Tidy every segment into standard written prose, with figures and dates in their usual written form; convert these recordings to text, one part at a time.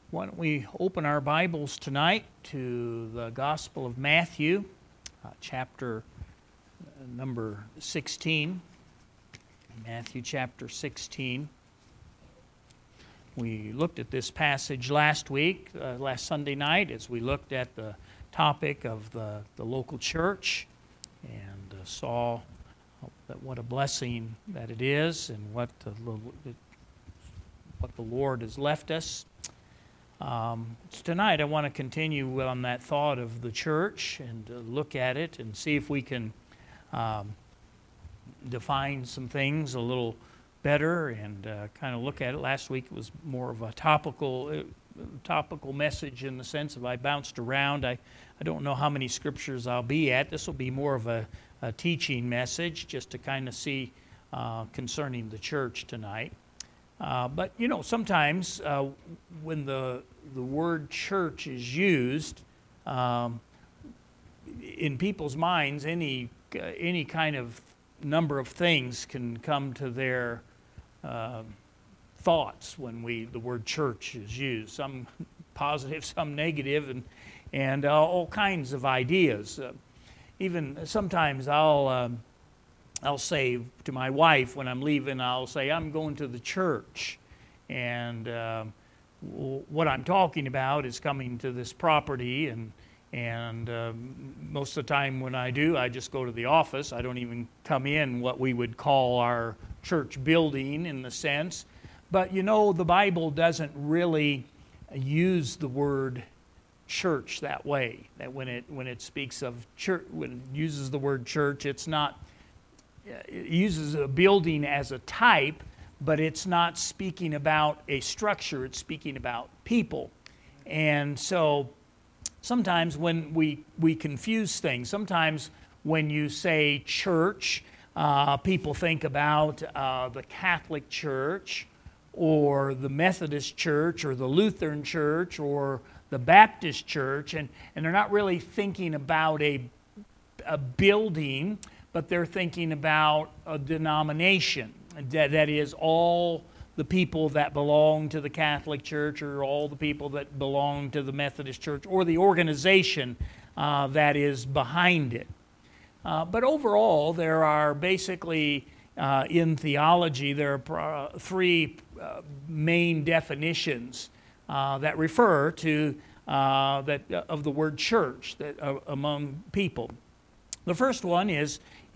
Why don't we open our Bibles tonight to the Gospel of Matthew, chapter number 16. Matthew chapter 16. We looked at this passage last Sunday night, as we looked at the topic of the local church and saw that what a blessing that it is and what the Lord has left us. Tonight I want to continue on that thought of the church and look at it and see if we can define some things a little better and kind of look at it. Last week it was more of a topical message in the sense of I bounced around. I don't know how many scriptures I'll be at. This will be more of a teaching message just to kind of see concerning the church tonight. But, sometimes when the word church is used, in people's minds, any kind of number of things can come to their thoughts when the word church is used. Some positive, some negative, and all kinds of ideas. Even sometimes I'll say to my wife when I'm leaving, I'll say, I'm going to the church. And what I'm talking about is coming to this property. And most of the time when I do, I just go to the office. I don't even come in what we would call our church building in the sense. But the Bible doesn't really use the word church that way. That when it speaks of church, when it uses the word church, it's not. It uses a building as a type, but it's not speaking about a structure, it's speaking about people. And so sometimes when we confuse things, sometimes when you say church, people think about the Catholic Church or the Methodist Church or the Lutheran Church or the Baptist Church, and they're not really thinking about a building, but they're thinking about a denomination. That is, all the people that belong to the Catholic Church or all the people that belong to the Methodist Church or the organization that is behind it. But overall, there are basically, in theology, there are three main definitions that refer to of the word church among people. The first one is,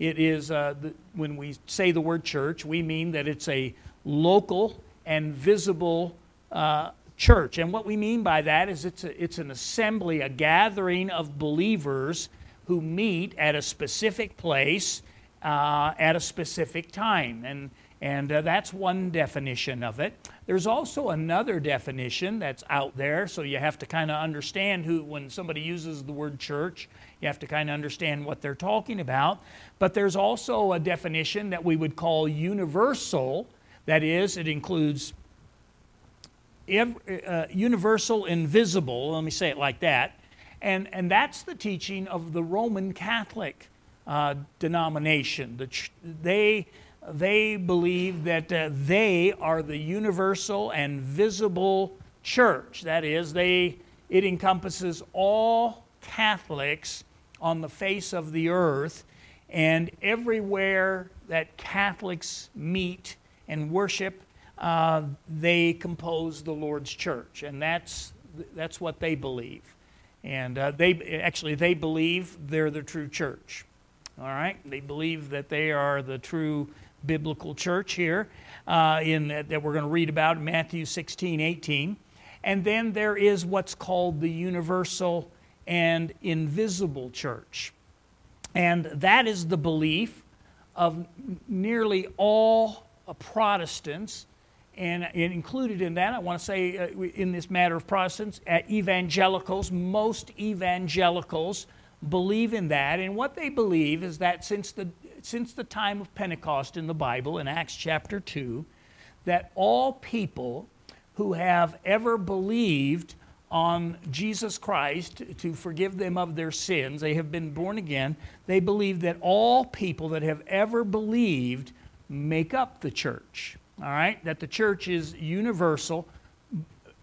when we say the word church, we mean that it's a local and visible church. And what we mean by that is it's an assembly, a gathering of believers who meet at a specific place at a specific time. And that's one definition of it. There's also another definition that's out there, so you have to kind of understand when somebody uses the word church, you have to kind of understand what they're talking about. But there's also a definition that we would call universal. That is, it includes universal and visible, let me say it like that. And that's the teaching of the Roman Catholic denomination. They believe that they are the universal and visible church. That is, it encompasses all Catholics on the face of the earth, and everywhere that Catholics meet and worship, they compose the Lord's church, and that's what they believe. And they believe they're the true church. All right, they believe that they are the true biblical church here that we're going to read about in Matthew 16:18. And then there is what's called the universal and invisible church. And that is the belief of nearly all Protestants. And included in that, I want to say in this matter of Protestants, evangelicals, most evangelicals believe in that. And what they believe is that since the time of Pentecost in the Bible, in Acts chapter 2, that all people who have ever believed on Jesus Christ to forgive them of their sins, they have been born again, they believe that all people that have ever believed make up the church. All right? That the church is universal,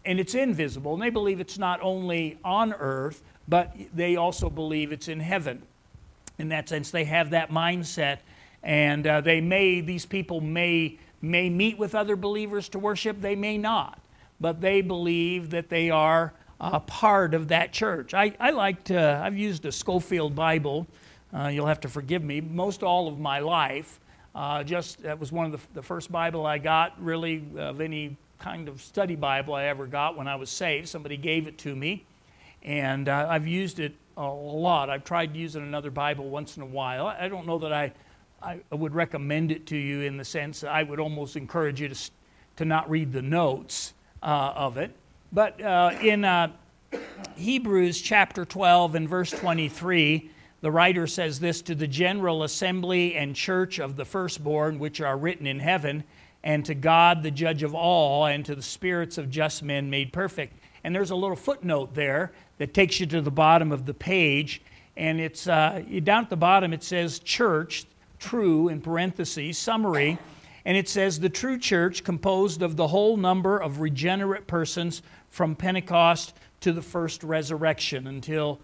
and it's invisible. And they believe it's not only on earth, but they also believe it's in heaven. In that sense, they have that mindset, and these people may meet with other believers to worship, they may not, but they believe that they are a part of that church. I've used a Scofield Bible. You'll have to forgive me. Most all of my life, that was one of the first Bible I got, really, of any kind of study Bible I ever got when I was saved. Somebody gave it to me, and I've used it a lot. I've tried using another Bible once in a while. I don't know that I would recommend it to you in the sense that I would almost encourage you to not read the notes of it. But in Hebrews chapter 12 and verse 23, the writer says this, "To the general assembly and church of the firstborn, which are written in heaven, and to God the judge of all, and to the spirits of just men made perfect." And there's a little footnote there that takes you to the bottom of the page, and it's down at the bottom it says church, true, in parentheses, summary, and it says the true church composed of the whole number of regenerate persons from Pentecost to the first resurrection until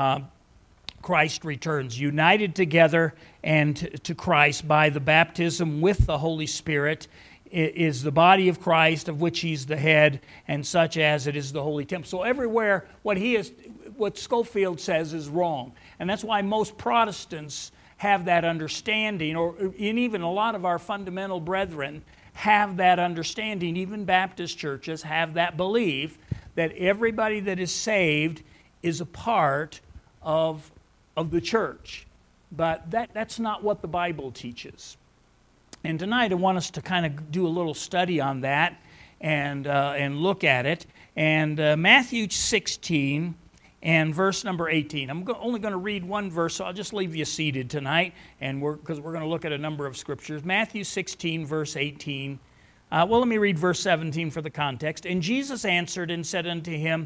Christ returns, united together and to Christ by the baptism with the Holy Spirit, is the body of Christ, of which he's the head, and such as it is the holy temple. So everywhere what Scofield says is wrong. And that's why most Protestants have that understanding, and even a lot of our fundamental brethren have that understanding. Even Baptist churches have that belief that everybody that is saved is a part of the church. But that's not what the Bible teaches. And tonight I want us to kind of do a little study on that and look at it. And Matthew 16 and verse number 18. I'm only going to read one verse, so I'll just leave you seated tonight, and because we're going to look at a number of scriptures. Matthew 16, verse 18. Let me read verse 17 for the context. "And Jesus answered and said unto him,"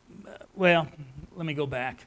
let me go back.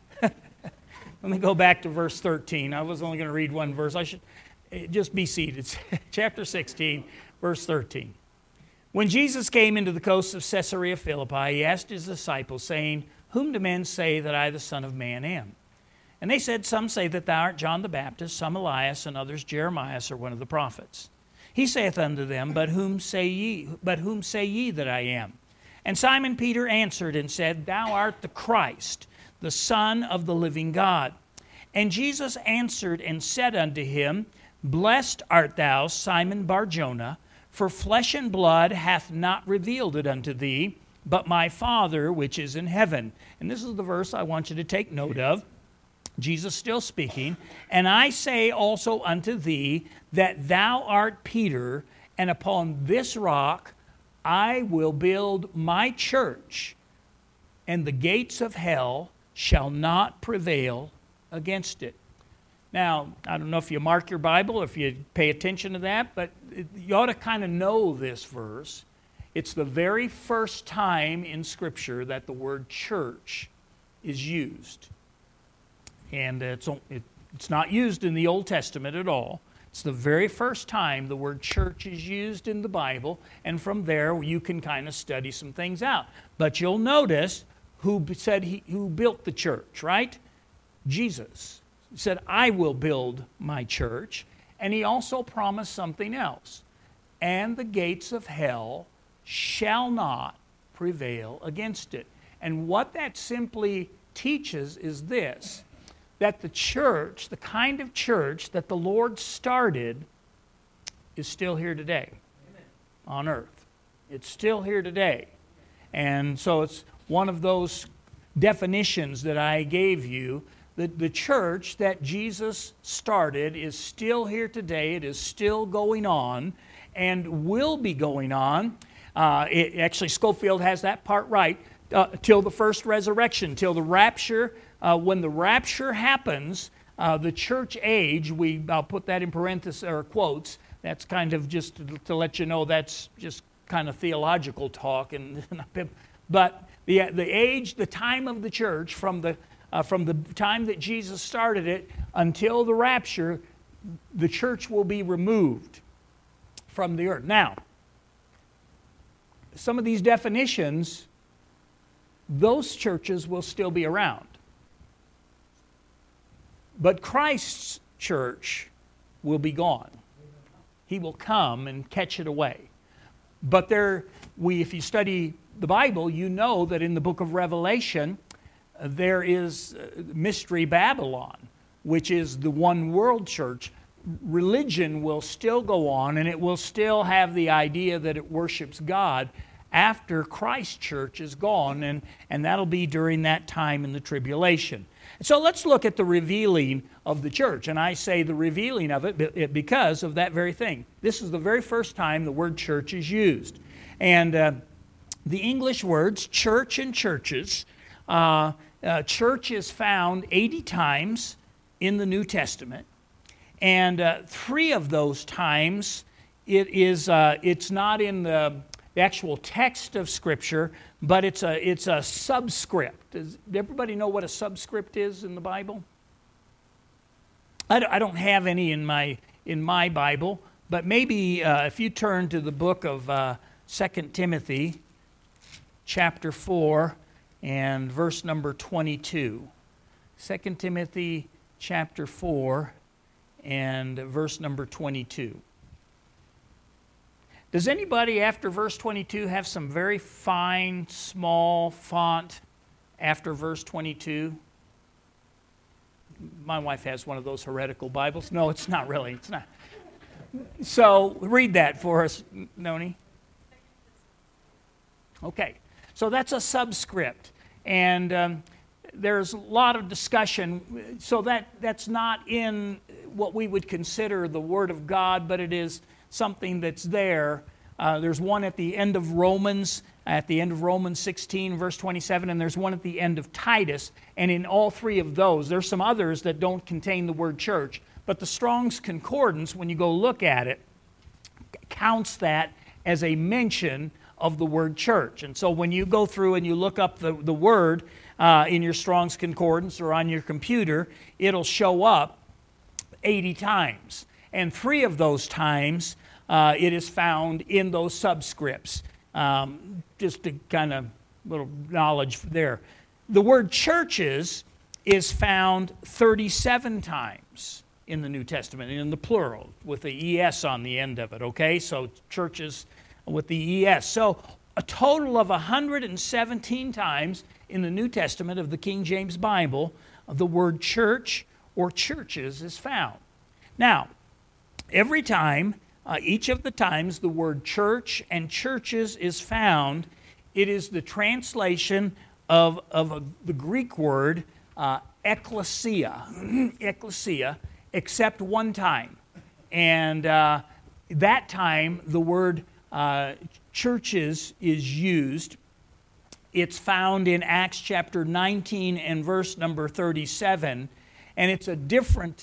Let me go back to verse 13. I was only going to read one verse. I should just be seated. Chapter 16, verse 13. "When Jesus came into the coasts of Caesarea Philippi, he asked his disciples, saying, Whom do men say that I, the Son of Man, am? And they said, Some say that thou art John the Baptist, some Elias, and others Jeremiah, or one of the prophets. He saith unto them, But whom say ye that I am? And Simon Peter answered and said, Thou art the Christ, the Son of the living God. And Jesus answered and said unto him, Blessed art thou, Simon Bar-Jonah, for flesh and blood hath not revealed it unto thee, but my Father which is in heaven." And this is the verse I want you to take note of. Jesus still speaking. "And I say also unto thee that thou art Peter, and upon this rock I will build my church, and the gates of hell shall not prevail against it." Now, I don't know if you mark your Bible, if you pay attention to that, but you ought to kind of know this verse. It's the very first time in Scripture that the word church is used. And it's not used in the Old Testament at all. It's the very first time the word church is used in the Bible, and from there you can kind of study some things out. But you'll notice who built the church, right? Jesus. He said, I will build my church. And he also promised something else. And the gates of hell shall not prevail against it. And what that simply teaches is this, that the church, the kind of church that the Lord started, is still here today. Amen. On earth. It's still here today. And so it's one of those definitions that I gave you. The church that Jesus started is still here today. It is still going on and will be going on. Actually, Scofield has that part right. Till the first resurrection, till the rapture. When the rapture happens, the church age, I'll put that in parentheses or quotes. That's kind of just to let you know that's just kind of theological talk. But the age, the time of the church, from the time that Jesus started it until the rapture, the church will be removed from the earth. Now, some of these definitions those churches will still be around. But Christ's church will be gone. He will come and catch it away. But if you study the Bible, you know that in the book of Revelation, there is Mystery Babylon, which is the one world church. Religion will still go on, and it will still have the idea that it worships God after Christ's church is gone, and that'll be during that time in the tribulation. So let's look at the revealing of the church, and I say the revealing of it because of that very thing. This is the very first time the word church is used. And the English words church and churches, church is found 80 times in the New Testament, and 3 of those times it's not in the actual text of Scripture, but it's a subscript. Does everybody know what a subscript is in the Bible? I don't have any in my Bible, but maybe if you turn to the book of 2 Timothy, chapter 4, and verse number 22. 2 Timothy, chapter 4, and verse number 22. Does anybody after verse 22 have some very fine, small font after verse 22? My wife has one of those heretical Bibles. No, it's not really. It's not. So read that for us, Noni. Okay, so that's a subscript. And there's a lot of discussion. So that's not in what we would consider the Word of God, but it is something that's there. There's one at the end of Romans 16, verse 27, and there's one at the end of Titus. And in all 3 of those, there's some others that don't contain the word church. But the Strong's Concordance, when you go look at it, counts that as a mention of the word church. And so when you go through and you look up the word in your Strong's Concordance or on your computer, it'll show up 80 times. And 3 of those times, it is found in those subscripts. Just to kind of little knowledge there. The word churches is found 37 times in the New Testament, in the plural, with the ES on the end of it, okay? So churches with the ES. So a total of 117 times in the New Testament of the King James Bible, the word church or churches is found. Now, every time, each of the times the word church and churches is found, it is the translation of the Greek word ekklesia, ekklesia, except one time. And that time the word churches is used. It's found in Acts chapter 19 and verse number 37, and it's a different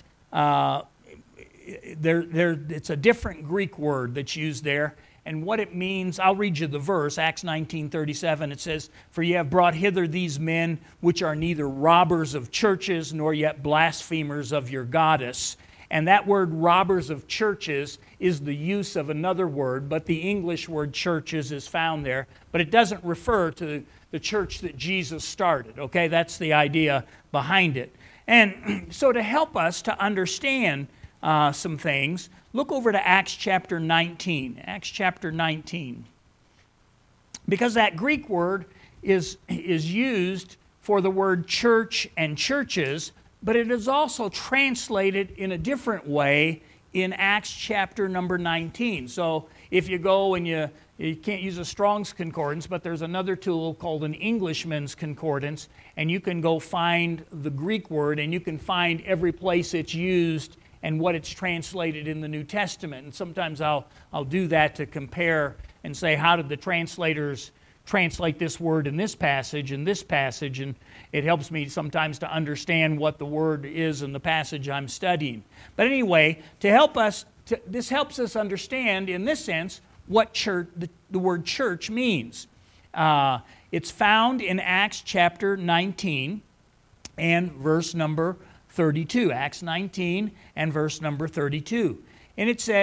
it's a different Greek word that's used there, and what it means, I'll read you the verse, Acts 19:37. It says, "For ye have brought hither these men, which are neither robbers of churches, nor yet blasphemers of your goddess." And that word robbers of churches is the use of another word, but the English word churches is found there, but it doesn't refer to the church that Jesus started, okay? That's the idea behind it. And so to help us to understand some things, look over to Acts chapter 19. Acts chapter 19. Because that Greek word is used for the word church and churches, but it is also translated in a different way in Acts chapter number 19. So if you go and you can't use a Strong's Concordance, but there's another tool called an Englishman's Concordance, and you can go find the Greek word, and you can find every place it's used and what it's translated in the New Testament. And sometimes I'll do that to compare and say, how did the translators translate this word in this passage, and it helps me sometimes to understand what the word is in the passage I'm studying. But anyway, this helps us understand, in this sense, what church, the word church means. It's found in Acts chapter 19 and verse number 32. Acts 19 and verse number 32. And it says,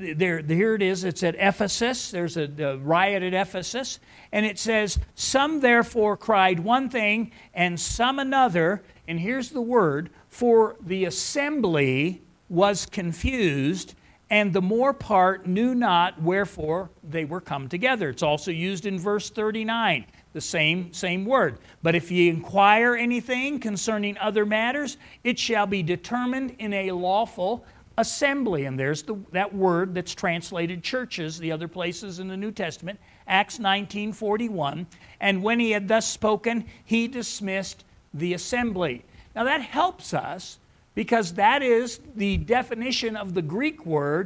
here it is. It's at Ephesus. There's a riot at Ephesus. And it says, some therefore cried one thing and some another. And here's the word, for the assembly was confused, and the more part knew not wherefore they were come together. It's also used in verse 39, the same word. But if ye inquire anything concerning other matters, it shall be determined in a lawful assembly. And there's that word that's translated churches, the other places in the New Testament, Acts 19:41. And when he had thus spoken, he dismissed the assembly. Now that helps us, because that is the definition of the Greek word.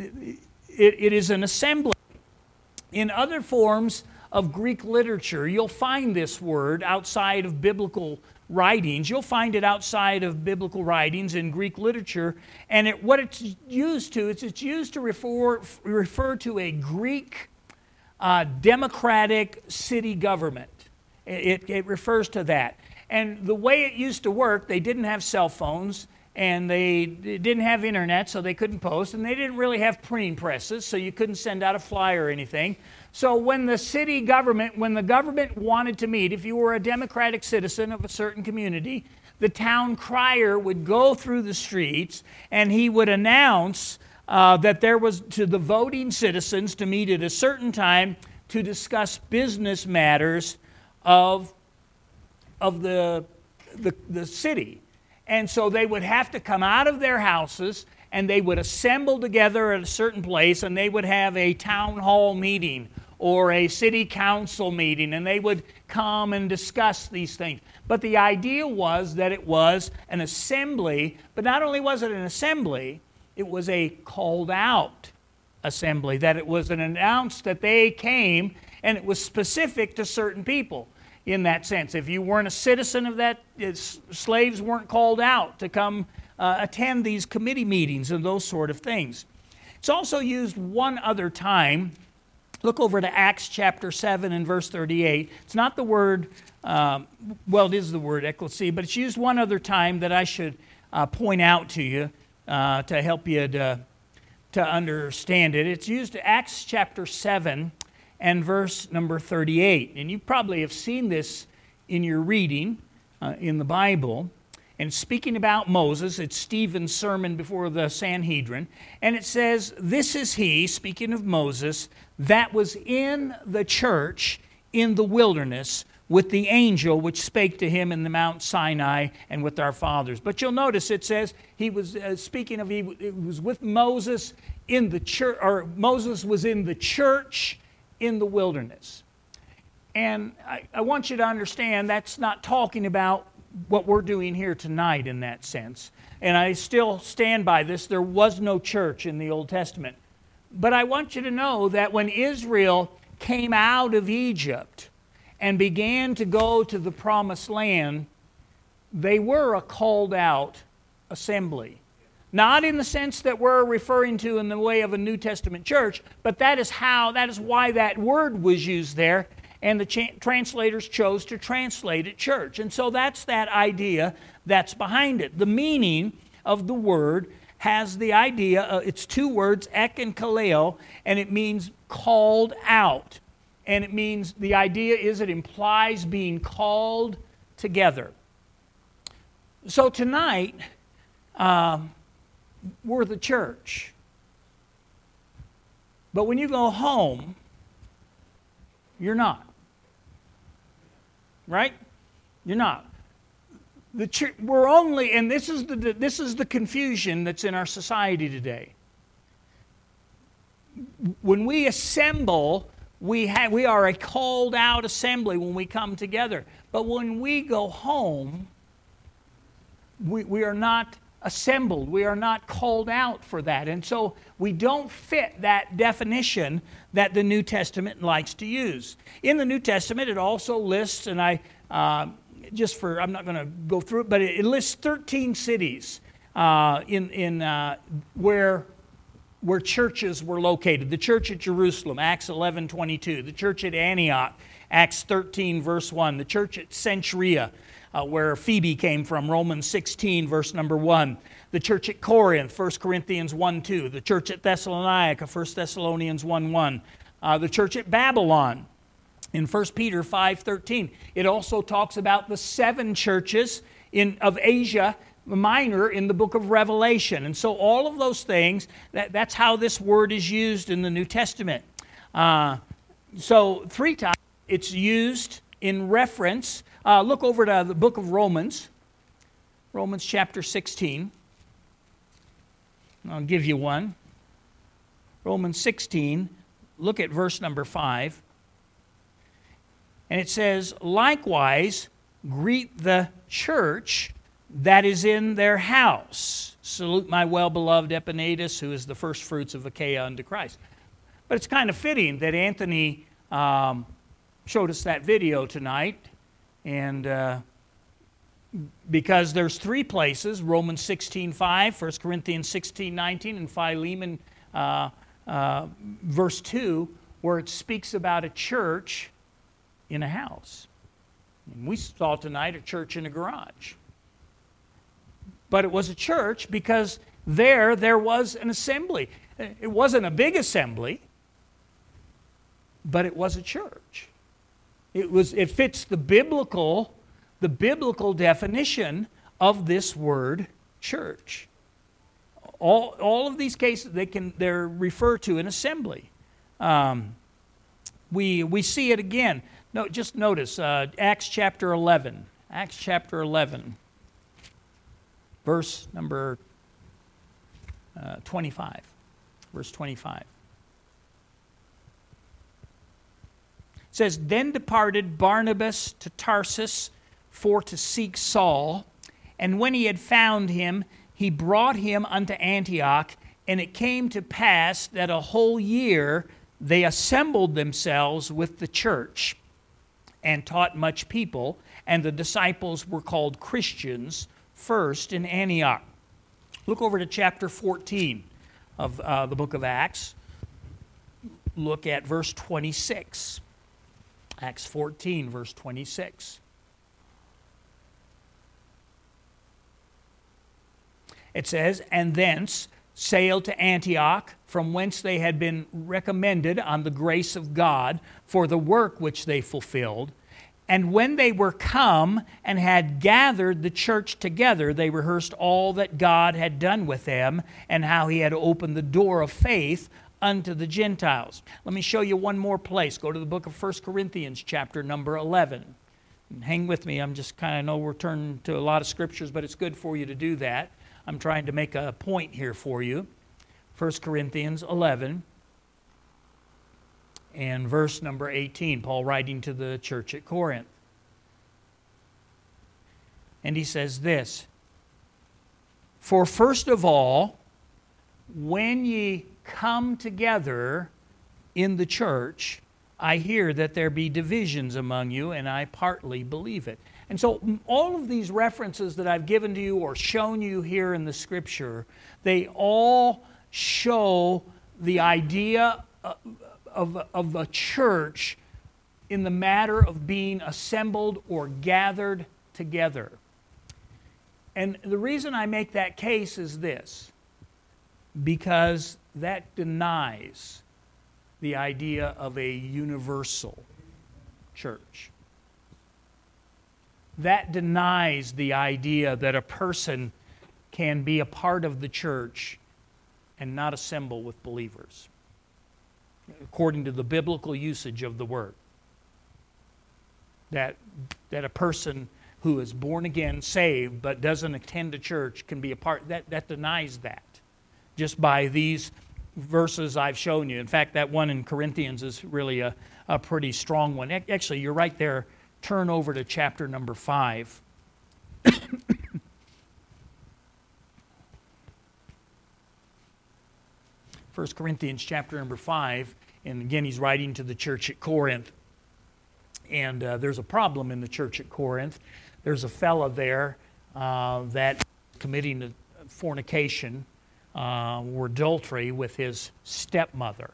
It is an assembly. In other forms of Greek literature, you'll find this word outside of biblical writings. You'll find it outside of biblical writings in Greek literature. And what it's used to, it's used to refer to a Greek democratic city government. It refers to that. And the way it used to work, they didn't have cell phones, and they didn't have internet, so they couldn't post, and they didn't really have printing presses, so you couldn't send out a flyer or anything. So when the government wanted to meet, if you were a democratic citizen of a certain community, the town crier would go through the streets, and he would announce that there was to the voting citizens to meet at a certain time to discuss business matters of the city. And so they would have to come out of their houses, and they would assemble together at a certain place, and they would have a town hall meeting or a city council meeting, and they would come and discuss these things. But the idea was that it was an assembly, but not only was it an assembly, it was a called out assembly, that it was an announced that they came, and it was specific to certain people. In that sense, if you weren't a citizen of that, slaves weren't called out to come attend these committee meetings and those sort of things. It's also used one other time. Look over to Acts chapter 7 and verse 38. It's not the word, it is the word ecclesia, but it's used one other time that I should point out to you to help you to understand it. It's used Acts chapter 7 and verse number 38. And you probably have seen this in your reading in the Bible. And speaking about Moses, it's Stephen's sermon before the Sanhedrin. And it says, this is he, speaking of Moses, that was in the church in the wilderness with the angel which spake to him in the Mount Sinai and with our fathers. But you'll notice it says he was it was with Moses in the church, or Moses was in the church in the wilderness. And I want you to understand that's not talking about what we're doing here tonight in that sense. And I still stand by this. There was no church in the Old Testament. But I want you to know that when Israel came out of Egypt and began to go to the Promised Land, they were a called out assembly. Not in the sense that we're referring to in the way of a New Testament church, but that is why that word was used there, and the translators chose to translate it church. And so that's that idea that's behind it. The meaning of the word has the idea, it's two words, ek and kaleo, and it means called out. And it means, the idea is it implies being called together. So tonight, we're the church. But when you go home, you're not. Right? You're not. The church, we're only, and this is the confusion that's in our society today. When we assemble, we are a called out assembly when we come together. But when we go home, we are not assembled. We are not called out for that. And so we don't fit that definition that the New Testament likes to use. In the New Testament, it also lists, and I'm not going to go through it, but it lists 13 cities where where churches were located. The church at Jerusalem, Acts 11:22. The church at Antioch, Acts 13, verse 1. The church at Cenchrea, where Phoebe came from, Romans 16, verse number 1. The church at Corinth, 1 Corinthians 1:2. The church at Thessalonica, 1 Thessalonians 1:1. The church at Babylon, in 1 Peter 5:13. It also talks about the 7 churches of Asia Minor in the book of Revelation. And so all of those things, that's how this word is used in the New Testament. So 3 times it's used in reference. Look over to the book of Romans, Romans chapter 16. I'll give you one. Romans 16, look at verse number 5. And it says, likewise, greet the church that is in their house. Salute my well-beloved Epaenetus, who is the first fruits of Achaia unto Christ. But it's kind of fitting that Anthony showed us that video tonight, and because there's 3 places, Romans 16:5, 1 Corinthians 16:19, and Philemon verse 2, where it speaks about a church in a house. And we saw tonight a church in a garage. But it was a church because there was an assembly. It wasn't a big assembly, but it was a church. It fits the biblical definition of this word church. All of these cases they're referred to an assembly. We see it again. No, just notice Acts chapter 11. Acts chapter 11. Verse number 25. Verse 25. It says, then departed Barnabas to Tarsus for to seek Saul, and when he had found him, he brought him unto Antioch, and it came to pass that a whole year they assembled themselves with the church and taught much people, and the disciples were called Christians first in Antioch. Look over to chapter 14 of the book of Acts. Look at verse 26. Acts 14, verse 26. It says, and thence sailed to Antioch, from whence they had been recommended on the grace of God for the work which they fulfilled. And when they were come and had gathered the church together, they rehearsed all that God had done with them and how he had opened the door of faith unto the Gentiles. Let me show you one more place. Go to the book of 1 Corinthians chapter number 11. And hang with me. I'm just kind of know we're turning to a lot of scriptures, but it's good for you to do that. I'm trying to make a point here for you. 1 Corinthians 11. And verse number 18, Paul writing to the church at Corinth. And he says this, for first of all, when ye come together in the church, I hear that there be divisions among you, and I partly believe it. And so all of these references that I've given to you or shown you here in the Scripture, they all show the idea of a church in the matter of being assembled or gathered together. And the reason I make that case is this, because that denies the idea of a universal church. That denies the idea that a person can be a part of the church and not assemble with believers, according to the biblical usage of the word. That a person who is born again, saved, but doesn't attend a church can be a part, that denies that, just by these verses I've shown you. In fact, that one in Corinthians is really a pretty strong one. Actually, you're right there. Turn over to chapter number 5. 1 Corinthians chapter number 5, and again he's writing to the church at Corinth. And there's a problem in the church at Corinth. There's a fella there that committing fornication were adultery with his stepmother.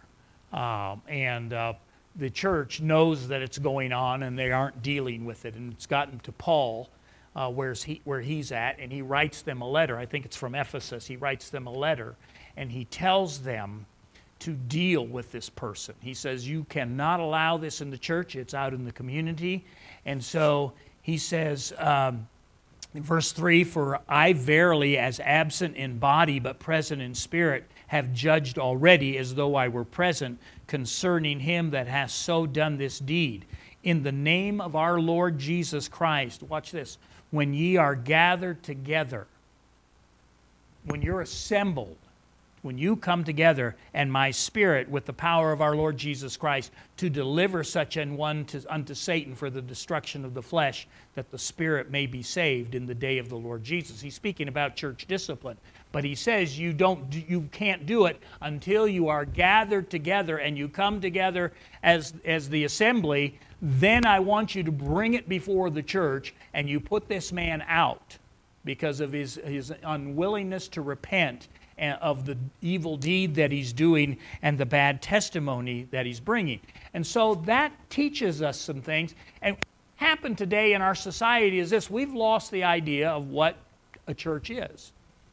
The church knows that it's going on, and they aren't dealing with it. And it's gotten to Paul, where he's at, and he writes them a letter. I think it's from Ephesus. He writes them a letter, and he tells them to deal with this person. He says, you cannot allow this in the church. It's out in the community. And so he says, in verse 3, for I verily, as absent in body but present in spirit, have judged already as though I were present concerning him that hath so done this deed. In the name of our Lord Jesus Christ, watch this, when ye are gathered together, when you're assembled, when you come together, and my spirit with the power of our Lord Jesus Christ to deliver such an one unto Satan for the destruction of the flesh, that the spirit may be saved in the day of the Lord Jesus. He's speaking about church discipline. But he says you can't do it until you are gathered together and you come together as the assembly. Then I want you to bring it before the church and you put this man out because of his unwillingness to repent of the evil deed that he's doing and the bad testimony that he's bringing. And so that teaches us some things. And what happened today in our society is this: we've lost the idea of what a church is.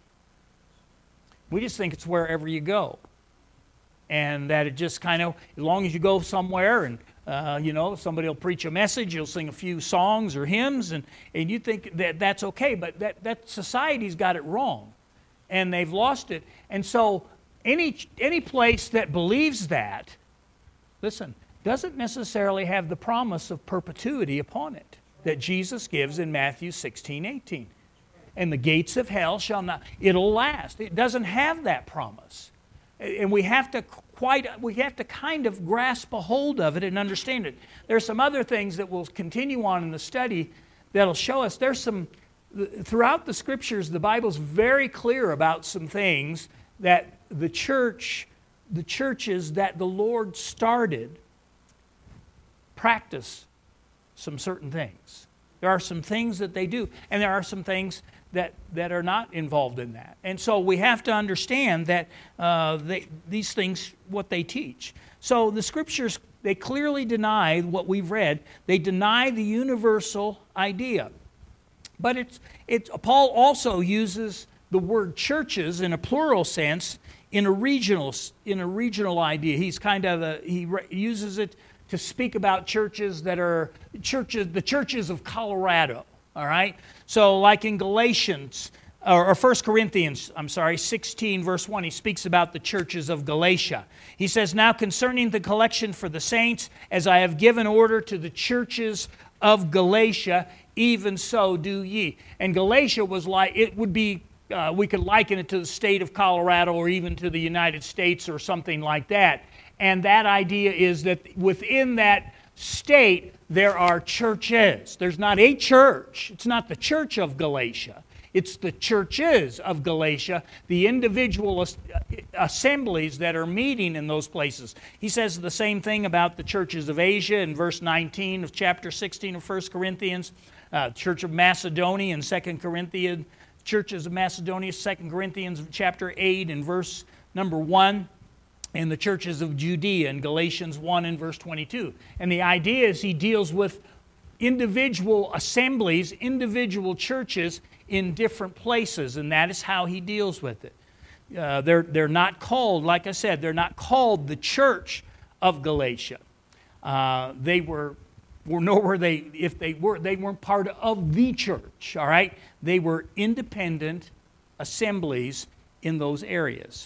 We just think it's wherever you go. And that it just kind of, as long as you go somewhere and, somebody will preach a message, you'll sing a few songs or hymns, and you think that that's okay. But that society's got it wrong. And they've lost it. And so any place that believes that, listen, doesn't necessarily have the promise of perpetuity upon it that Jesus gives in Matthew 16:18. And the gates of hell shall not, it'll last. It doesn't have that promise. And we have to kind of grasp a hold of it and understand it. There's some other things that we'll continue on in the study that'll show us. Throughout the Scriptures, the Bible's very clear about some things that the churches that the Lord started practice some certain things. There are some things that they do, and there are some things that are not involved in that. And so we have to understand that these things, what they teach. So the Scriptures, they clearly deny what we've read. They deny the universal idea. But Paul also uses the word churches in a plural sense in a regional idea. He uses it to speak about churches that are the churches of Colorado. All right? So like in Galatians, or 1 Corinthians, 16 verse 1, he speaks about the churches of Galatia. He says, now concerning the collection for the saints, as I have given order to the churches of Galatia, even so do ye. And Galatia was like, it would be, we could liken it to the state of Colorado or even to the United States or something like that. And that idea is that within that state, there are churches. There's not a church. It's not the church of Galatia. It's the churches of Galatia, the individual assemblies that are meeting in those places. He says the same thing about the churches of Asia in verse 19 of chapter 16 of 1 Corinthians, Church of Macedonia in 2 Corinthians, churches of Macedonia, 2 Corinthians chapter 8 and verse number 1. And the churches of Judea in Galatians 1 and verse 22. And the idea is he deals with individual assemblies, individual churches in different places, and that is how he deals with it. They're not called, like I said, they're not called the church of Galatia. They weren't part of the church, all right? They were independent assemblies in those areas.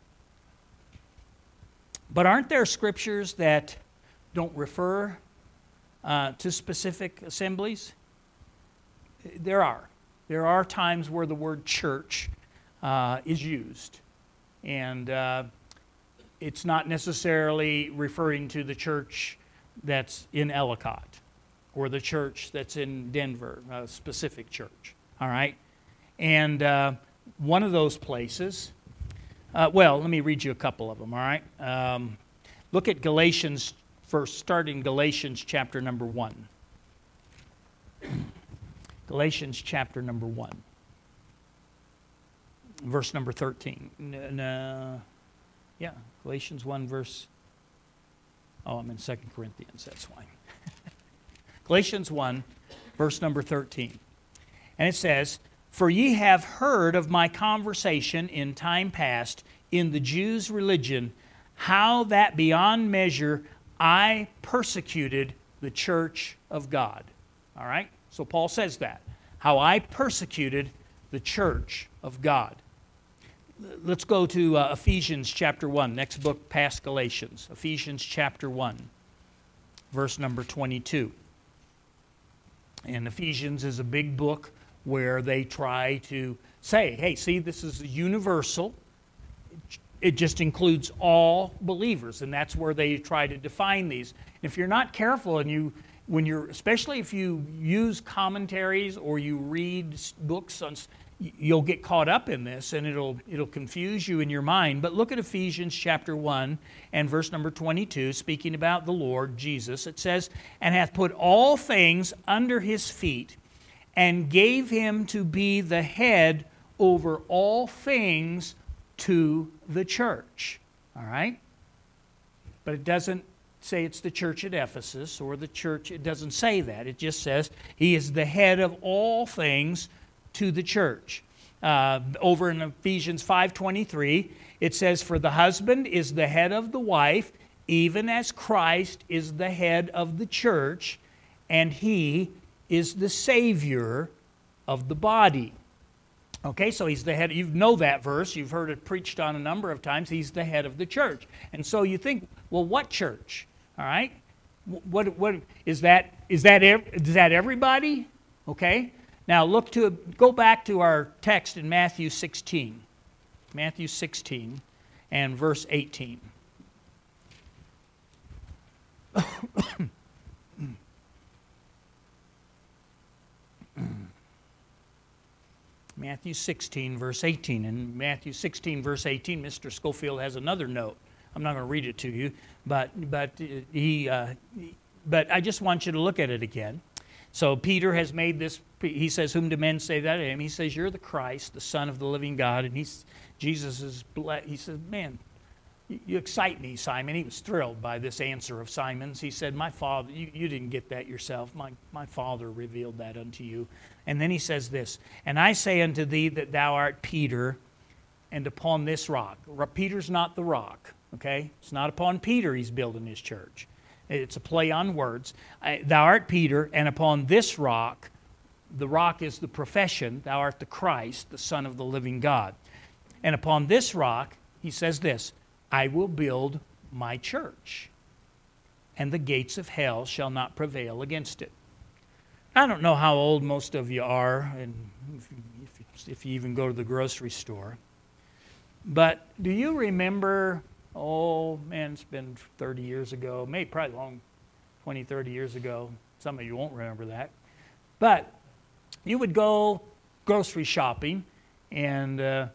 But aren't there scriptures that don't refer to specific assemblies? There are. There are times where the word church is used. And it's not necessarily referring to the church that's in Ellicott or the church that's in Denver, a specific church. All right? And one of those places... let me read you a couple of them, all right? Look at Galatians, first, starting Galatians chapter number 1. Galatians chapter number 1. verse number 13. Galatians 1 verse... Oh, I'm in 2 Corinthians, that's why. Galatians 1, verse number 13. And it says, "For ye have heard of my conversation in time past in the Jews' religion, how that beyond measure I persecuted the church of God." All right? So Paul says that. How I persecuted the church of God. Let's go to Ephesians chapter 1, next book past Galatians. Ephesians chapter 1, verse number 22. And Ephesians is a big book where they try to say, hey, see, this is universal. It just includes all believers, and that's where they try to define these. If you're not careful, and especially if you use commentaries or you read books on, you'll get caught up in this, and it'll confuse you in your mind. But look at Ephesians chapter 1 and verse number 22, speaking about the Lord Jesus. It says, "And hath put all things under his feet, and gave him to be the head over all things to the church." All right? But it doesn't say it's the church at Ephesus or the church. It doesn't say that. It just says he is the head of all things to the church. Over in Ephesians 5:23, it says, "For the husband is the head of the wife, even as Christ is the head of the church, and he is the Savior of the body." Okay, so he's the head. You know that verse. You've heard it preached on a number of times. He's the head of the church. And so you think, well, what church? All right? What is that? Is that everybody? Okay? Now go back to our text in Matthew 16. Matthew 16 and verse 18. Matthew 16, verse 18. In Matthew 16, verse 18, Mr. Schofield has another note. I'm not going to read it to you, but I just want you to look at it again. So Peter has made this, he says, "Whom do men say that I am?" He says, "You're the Christ, the Son of the living God." And he says, "Man, you excite me, Simon." He was thrilled by this answer of Simon's. He said, "My Father, you didn't get that yourself. My Father revealed that unto you." And then he says this, "And I say unto thee that thou art Peter, and upon this rock." Peter's not the rock, okay? It's not upon Peter he's building his church. It's a play on words. "Thou art Peter, and upon this rock," the rock is the profession, "thou art the Christ, the Son of the living God. And upon this rock," he says this, "I will build my church, and the gates of hell shall not prevail against it." I don't know how old most of you are, and if you even go to the grocery store, but do you remember, oh man, it's been 30 years ago, maybe probably 20, 30 years ago. Some of you won't remember that. But you would go grocery shopping, and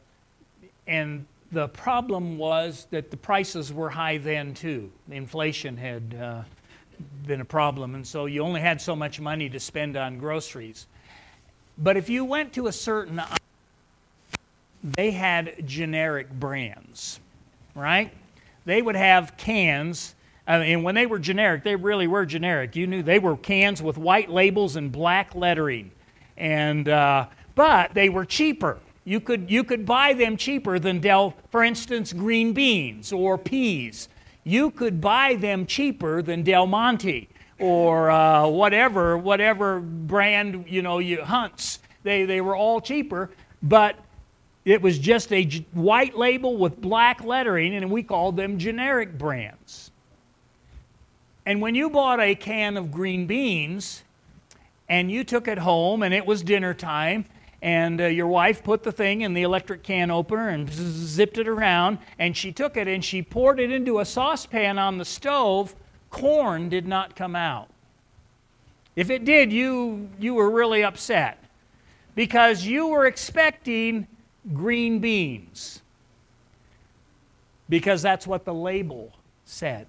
the problem was that the prices were high then too. The inflation had been a problem, and so you only had so much money to spend on groceries. But if you went to a certain, they had generic brands, right? They would have cans, and when they were generic, they really were generic. You knew they were cans with white labels and black lettering, and but they were cheaper. You could buy them cheaper than for instance, green beans or peas. You could buy them cheaper than Del Monte or whatever brand, Hunt's. They were all cheaper, but it was just a white label with black lettering, and we called them generic brands. And when you bought a can of green beans and you took it home and it was dinner time, and your wife put the thing in the electric can opener and zipped it around, and she took it and she poured it into a saucepan on the stove, corn did not come out. If it did, you were really upset because you were expecting green beans because that's what the label said.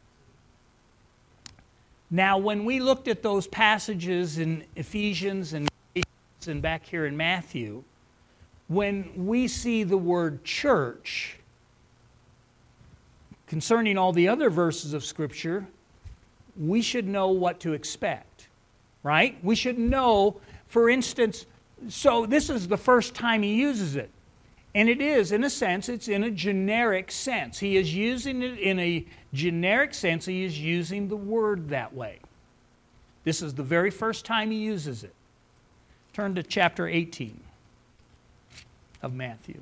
Now, when we looked at those passages in Ephesians and back here in Matthew, when we see the word church, concerning all the other verses of Scripture, we should know what to expect, right? We should know, for instance, so this is the first time he uses it. And it is, in a sense, it's in a generic sense. He is using it in a generic sense. He is using the word that way. This is the very first time he uses it. Turn to chapter 18 of Matthew.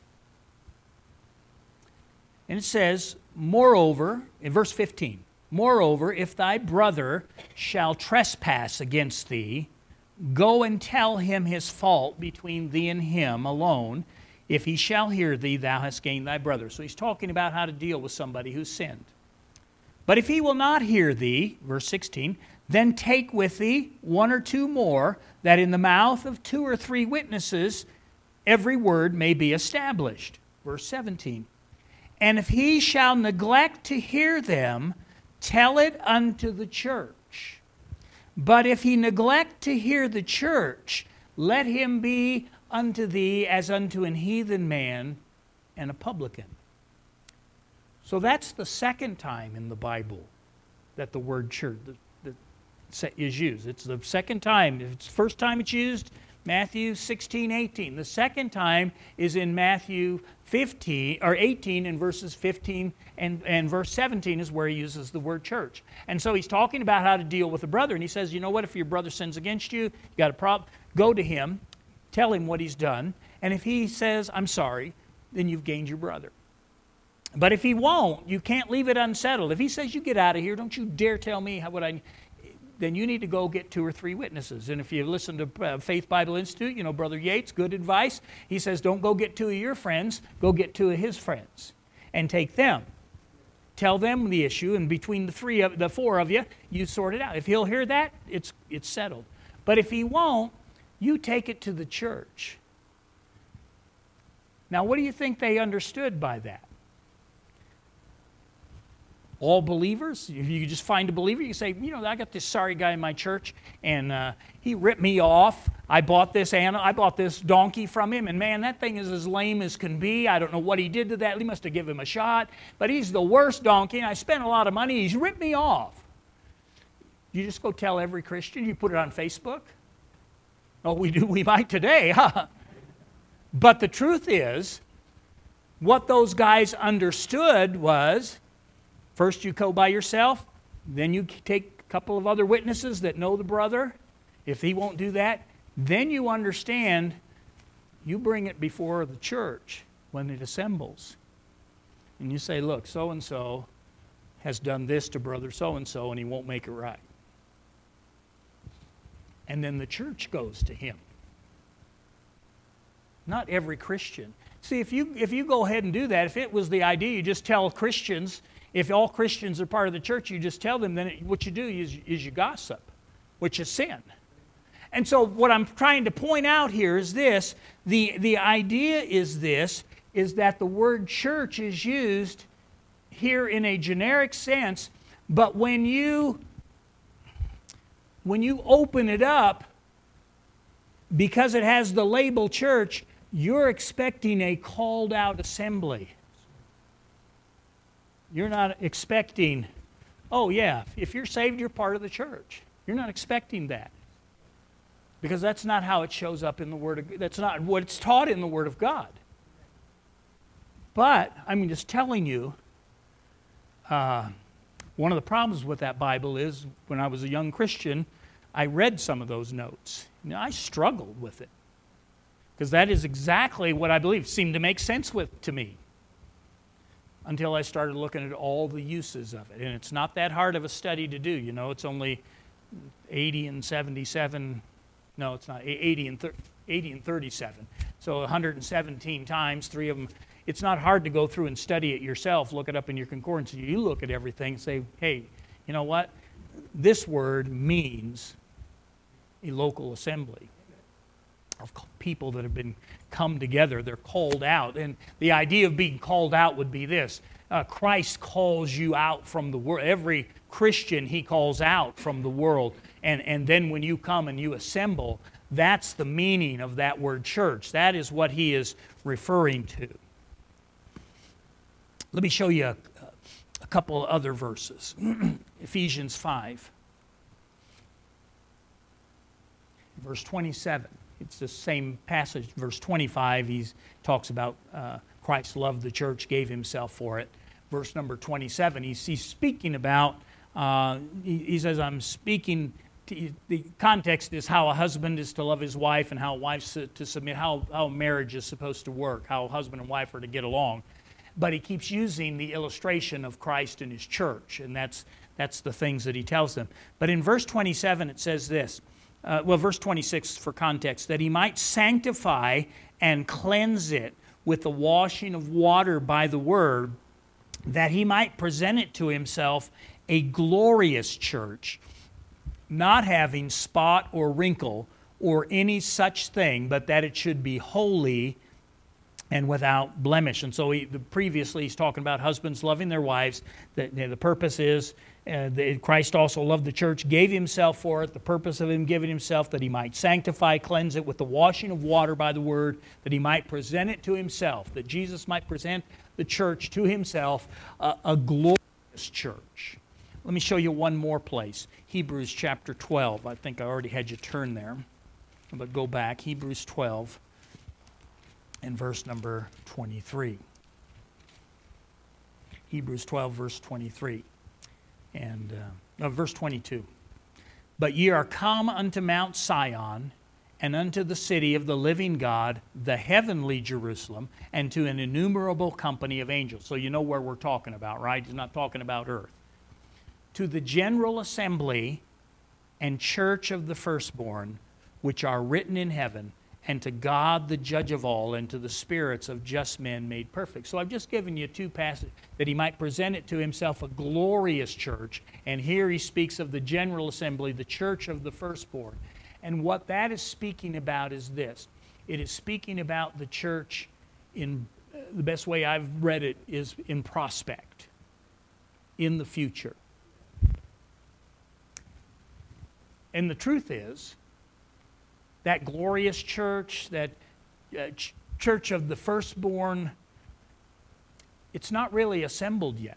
And it says, moreover, in verse 15, moreover, if thy brother shall trespass against thee, go and tell him his fault between thee and him alone. If he shall hear thee, thou hast gained thy brother. So he's talking about how to deal with somebody who's sinned. But if he will not hear thee, verse 16, then take with thee one or two more, that in the mouth of 2 or 3 witnesses every word may be established. Verse 17. And if he shall neglect to hear them, tell it unto the church. But if he neglect to hear the church, let him be unto thee as unto an heathen man and a publican. So that's the second time in the Bible that the word church is used. It's the second time. It's the first time it's used, Matthew 16:18. The second time is in Matthew 18 and verses 15 and verse 17 is where he uses the word church. And so he's talking about how to deal with a brother. And he says, you know what, if your brother sins against you, you got a problem, go to him, tell him what he's done. And if he says, I'm sorry, then you've gained your brother. But if he won't, you can't leave it unsettled. If he says, you get out of here, don't you dare tell me then you need to go get 2 or 3 witnesses. And if you listen to Faith Bible Institute, you know, Brother Yates, good advice. He says, don't go get 2 of your friends, go get 2 of his friends and take them. Tell them the issue, and between the 4 of you, you sort it out. If he'll hear that, it's settled. But if he won't, you take it to the church. Now, what do you think they understood by that? All believers? If you just find a believer, you say, you know, I got this sorry guy in my church, and he ripped me off. I bought this donkey from him, and man, that thing is as lame as can be. I don't know what he did to that. He must have given him a shot, but he's the worst donkey, and I spent a lot of money. He's ripped me off. You just go tell every Christian. You put it on Facebook. Oh, we do. We might today, huh? But the truth is, what those guys understood was, first you go by yourself, then you take a couple of other witnesses that know the brother. If he won't do that, then you understand, you bring it before the church when it assembles. And you say, look, so-and-so has done this to brother so-and-so, and he won't make it right. And then the church goes to him. Not every Christian. See, if you go ahead and do that, if it was the idea you just tell Christians, if all Christians are part of the church, you just tell them, then what you do is you gossip, which is sin. And so what I'm trying to point out here is this, the idea is this, is that the word church is used here in a generic sense, but when you open it up, because it has the label church, you're expecting a called out assembly. You're not expecting, oh yeah, if you're saved, you're part of the church. You're not expecting that. Because that's not how it shows up in the Word of God. That's not what it's taught in the Word of God. But, I'm just telling you, one of the problems with that Bible is, when I was a young Christian, I read some of those notes. I struggled with it. Because that is exactly what I believe seemed to make sense to me. Until I started looking at all the uses of it. And it's not that hard of a study to do. You know, it's only 80 and 77. No, it's not. 80 and 37. So 117 times, 3 of them. It's not hard to go through and study it yourself. Look it up in your concordance. You look at everything and say, hey, you know what? This word means a local assembly. of people that have been come together. They're called out. And the idea of being called out would be this. Christ calls you out from the world. Every Christian he calls out from the world. And then when you come and you assemble, that's the meaning of that word church. That is what he is referring to. Let me show you a couple other verses. Ephesians 5. Verse 27. It's the same passage. Verse 25, he talks about Christ loved the church, gave himself for it. Verse number 27, he's speaking about, he says, I'm speaking, the context is how a husband is to love his wife and how a wife's to submit, how marriage is supposed to work, how husband and wife are to get along. But he keeps using the illustration of Christ and his church, and that's the things that he tells them. But in verse 27, it says this, verse 26 for context, that he might sanctify and cleanse it with the washing of water by the word, that he might present it to himself a glorious church, not having spot or wrinkle or any such thing, but that it should be holy and without blemish. And so previously he's talking about husbands loving their wives. The purpose is Christ also loved the church, gave himself for it. The purpose of him giving himself, that he might sanctify, cleanse it with the washing of water by the word, that he might present it to himself, that Jesus might present the church to himself, a glorious church. Let me show you one more place. Hebrews chapter 12. I think I already had you turn there, but go back. Hebrews 12 and verse number 23. Hebrews 12, verse 23. And verse 22. But ye are come unto Mount Sion, and unto the city of the living God, the heavenly Jerusalem, and to an innumerable company of angels. So you know where we're talking about, right? He's not talking about earth. To the general assembly and church of the firstborn, which are written in heaven, and to God the judge of all, and to the spirits of just men made perfect. So I've just given you two passages, that he might present it to himself a glorious church, and here he speaks of the general assembly, the church of the firstborn. And what that is speaking about is this. It is speaking about the church in, the best way I've read it is in prospect, in the future. And the truth is, that glorious church, that church of the firstborn, it's not really assembled yet.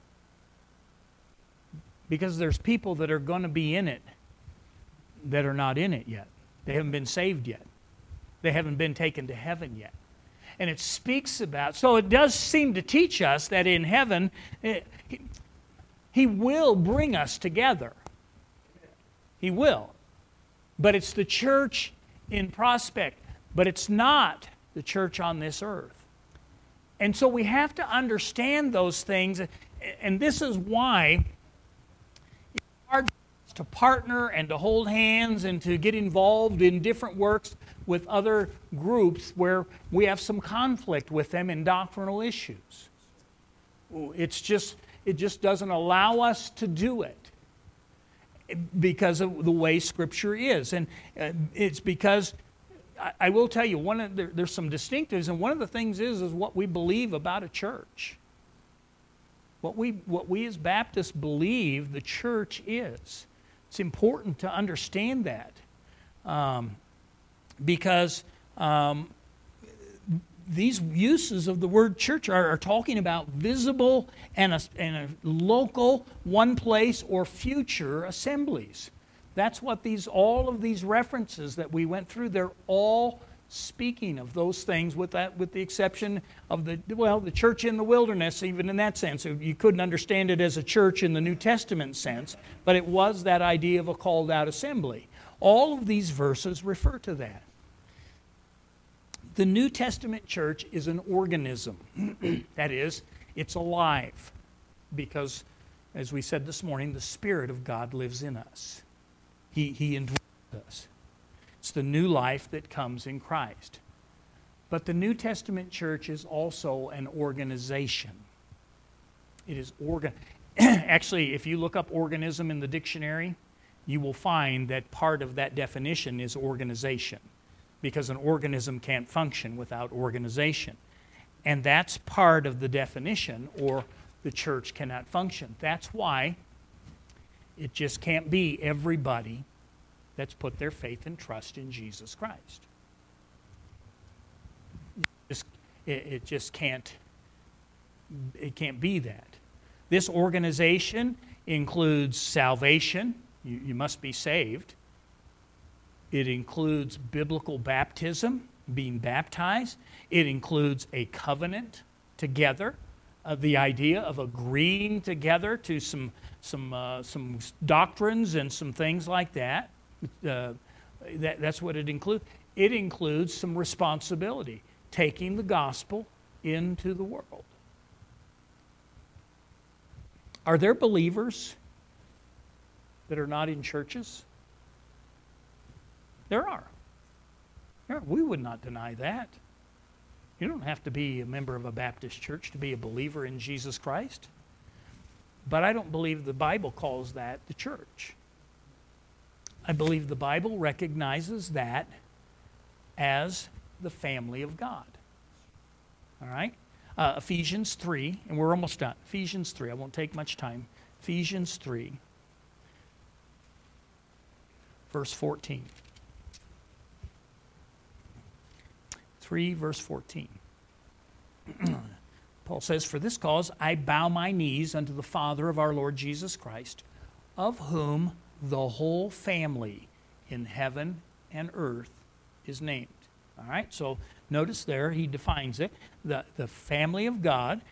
Because there's people that are going to be in it that are not in it yet. They haven't been saved yet. They haven't been taken to heaven yet. And it speaks about, so it does seem to teach us that in heaven, he will bring us together. He will. But it's the church in prospect. But it's not the church on this earth. And so we have to understand those things. And this is why it's hard to partner and to hold hands and to get involved in different works with other groups where we have some conflict with them in doctrinal issues. It just doesn't allow us to do it because of the way Scripture is. And it's because, I will tell you, there's some distinctives, and one of the things is what we believe about a church. What we as Baptists believe the church is. It's important to understand that because these uses of the word church are talking about visible and a local, one place, or future assemblies. That's what all of these references that we went through, they're all speaking of those things, with the exception of the church in the wilderness, even in that sense. You couldn't understand it as a church in the New Testament sense, but it was that idea of a called out assembly. All of these verses refer to that. The New Testament church is an organism. That is, it's alive because, as we said this morning, the Spirit of God lives in us. He indwells us. It's the new life that comes in Christ. But the New Testament church is also an organization. It is Actually, if you look up organism in the dictionary, you will find that part of that definition is organization. because an organism can't function without organization. And that's part of the definition, or the church cannot function. That's why it just can't be everybody that's put their faith and trust in Jesus Christ. It just can't be that. This organization includes salvation. You must be saved. It includes biblical baptism, being baptized. It includes a covenant together, the idea of agreeing together to some doctrines and some things like that. That's what it includes. It includes some responsibility, taking the gospel into the world. Are there believers that are not in churches? There are. We would not deny that. You don't have to be a member of a Baptist church to be a believer in Jesus Christ. But I don't believe the Bible calls that the church. I believe the Bible recognizes that as the family of God. All right? Ephesians 3, and we're almost done. Ephesians 3, I won't take much time. Ephesians 3, verse 14. 3, verse 14. Paul says, "For this cause I bow my knees unto the Father of our Lord Jesus Christ, of whom the whole family in heaven and earth is named." All right, so notice there he defines it. The family of God,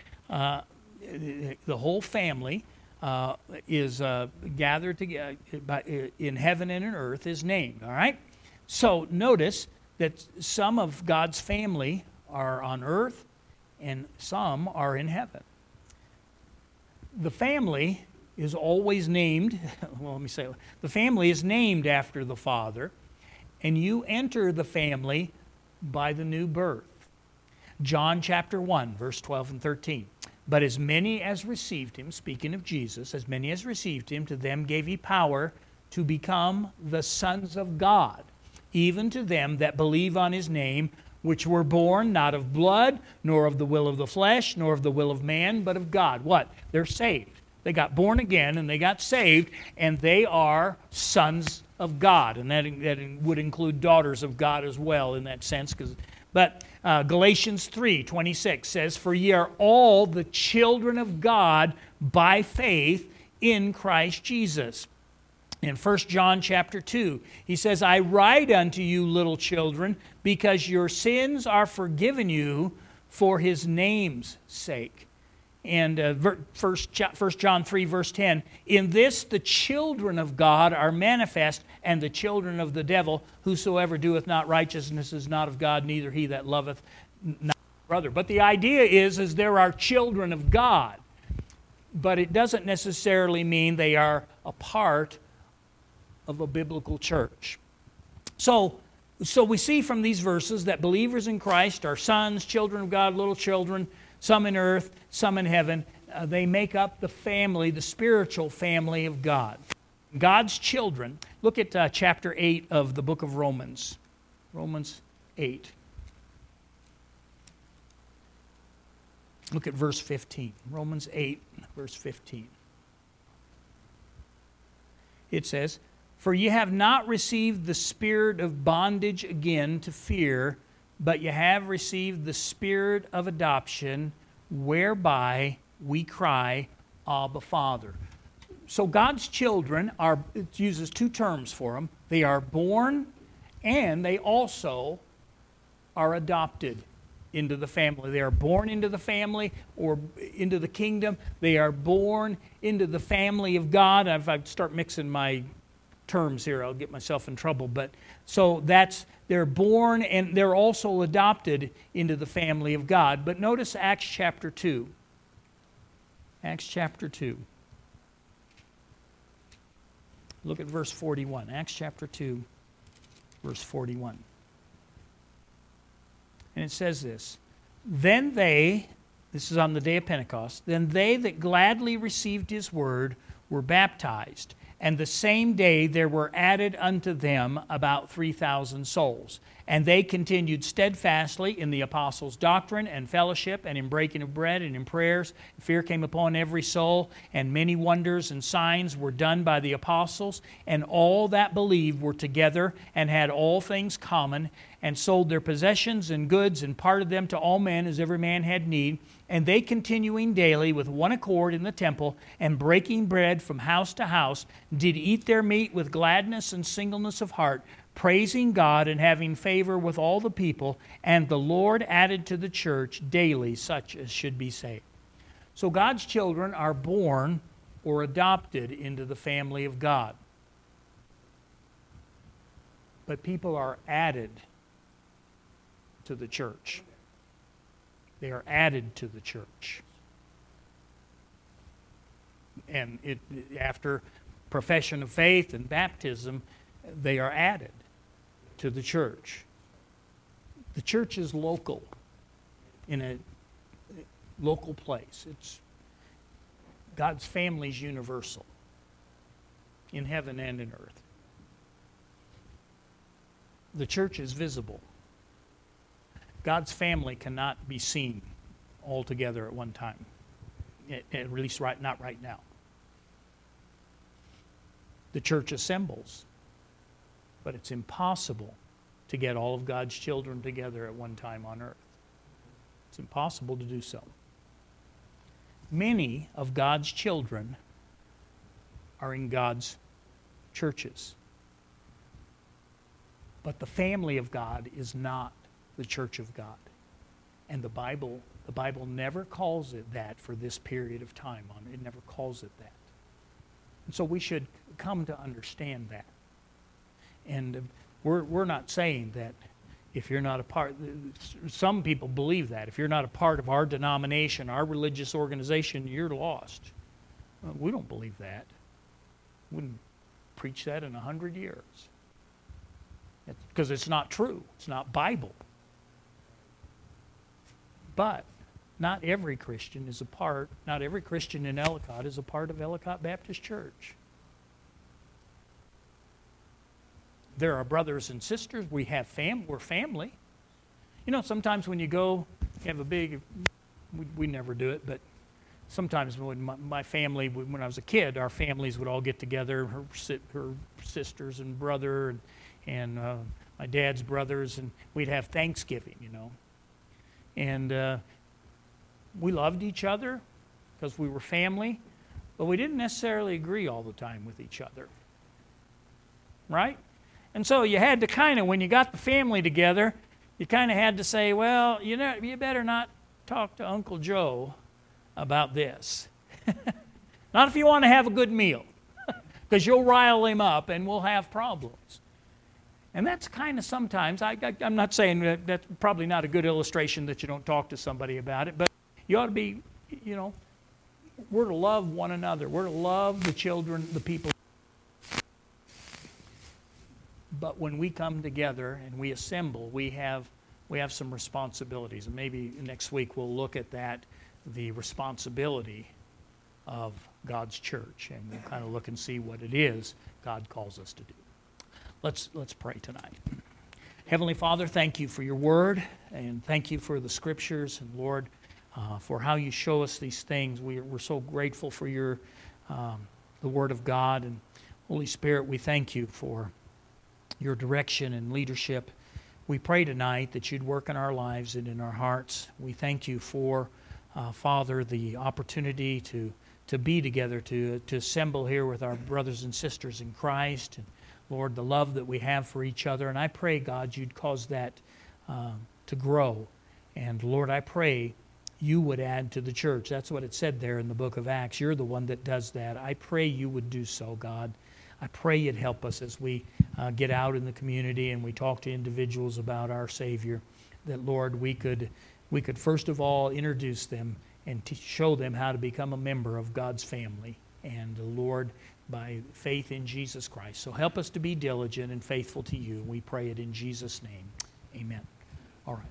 the whole family is gathered together in heaven and in earth is named. All right, so notice that some of God's family are on earth and some are in heaven. The family is always named, well, let me say, the family is named after the Father, and you enter the family by the new birth. John chapter 1, verse 12 and 13. "But as many as received him," speaking of Jesus, "as many as received him, to them gave he power to become the sons of God, even to them that believe on his name, which were born not of blood, nor of the will of the flesh, nor of the will of man, but of God." What? They're saved. They got born again and they got saved, and they are sons of God. And that would include daughters of God as well in that sense. But Galatians 3:26 says, "For ye are all the children of God by faith in Christ Jesus." In 1 John chapter 2, he says, "I write unto you, little children, because your sins are forgiven you for his name's sake." And 1 John 3, verse 10, "In this the children of God are manifest, and the children of the devil. Whosoever doeth not righteousness is not of God, neither he that loveth not his brother." But the idea is there are children of God. But it doesn't necessarily mean they are a part of a biblical church. So we see from these verses that believers in Christ are sons, children of God, little children, some in earth, some in heaven. They make up the family, the spiritual family of God. God's children. Look at chapter 8 of the book of Romans. Romans 8. Look at verse 15. Romans 8, verse 15. It says, "For ye have not received the spirit of bondage again to fear, but ye have received the spirit of adoption, whereby we cry, Abba, Father." So God's children are, it uses two terms for them. They are born and they also are adopted into the family. They are born into the family or into the kingdom. They are born into the family of God. If I start mixing my terms here, I'll get myself in trouble. But so they're born and they're also adopted into the family of God. But notice Acts chapter 2. Acts chapter 2. Look at verse 41. Acts chapter 2, verse 41. And it says this, "Then they," this is on the day of Pentecost, "then they that gladly received his word were baptized, And the same day there were added unto them about 3,000 souls. And they continued steadfastly in the apostles' doctrine and fellowship, and in breaking of bread and in prayers. Fear came upon every soul, and many wonders and signs were done by the apostles. And all that believed were together, and had all things common, and sold their possessions and goods, and parted them to all men as every man had need. And they continuing daily with one accord in the temple, and breaking bread from house to house, did eat their meat with gladness and singleness of heart, praising God and having favor with all the people. And the Lord added to the church daily such as should be saved. So God's children are born or adopted into the family of God. But people are added to the church. They are added to the church. And after profession of faith and baptism, they are added to the church. The church is local, in a local place. It's God's family is universal, in heaven and in earth. The church is visible. God's family cannot be seen all together at one time, at least not right now. The church assembles, but it's impossible to get all of God's children together at one time on earth. It's impossible to do so. Many of God's children are in God's churches, but the family of God is not the church of God. And the Bible never calls it that for this period of time. It never calls it that. And so we should come to understand that. And we're not saying that if you're not a part, some people believe that. If you're not a part of our denomination, our religious organization, you're lost. We don't believe that. Wouldn't preach that in 100 years. Because it's not true. It's not Bible. But not every Christian not every Christian in Ellicott is a part of Ellicott Baptist Church. There are brothers and sisters. We're family. You know, sometimes when you go, you have a big, we never do it, but sometimes when my family, when I was a kid, our families would all get together, her sisters and brother and my dad's brothers, and we'd have Thanksgiving, you know. And we loved each other because we were family, but we didn't necessarily agree all the time with each other. Right? And so you had to kind of, when you got the family together, you kind of had to say, well, you better not talk to Uncle Joe about this. Not if you want to have a good meal, because you'll rile him up and we'll have problems. And that's kind of sometimes, I'm not saying that's probably not a good illustration that you don't talk to somebody about it, but you ought to be, we're to love one another. We're to love the children, the people. But when we come together and we assemble, we have some responsibilities. And maybe next week we'll look at that, the responsibility of God's church. And we'll kind of look and see what it is God calls us to do. Let's pray tonight. Heavenly Father, thank you for your word, and thank you for the scriptures, and Lord, for how you show us these things. We're so grateful for the word of God, and Holy Spirit, we thank you for your direction and leadership. We pray tonight that you'd work in our lives and in our hearts. We thank you for, Father, the opportunity to be together, to assemble here with our brothers and sisters in Christ, and Lord, the love that we have for each other. And I pray, God, you'd cause that to grow. And Lord, I pray you would add to the church. That's what it said there in the book of Acts. You're the one that does that. I pray you would do so, God. I pray you'd help us as we get out in the community and we talk to individuals about our Savior, that, Lord, we could first of all introduce them and show them how to become a member of God's family. And, Lord, by faith in Jesus Christ. So help us to be diligent and faithful to you. We pray it in Jesus' name. Amen. All right.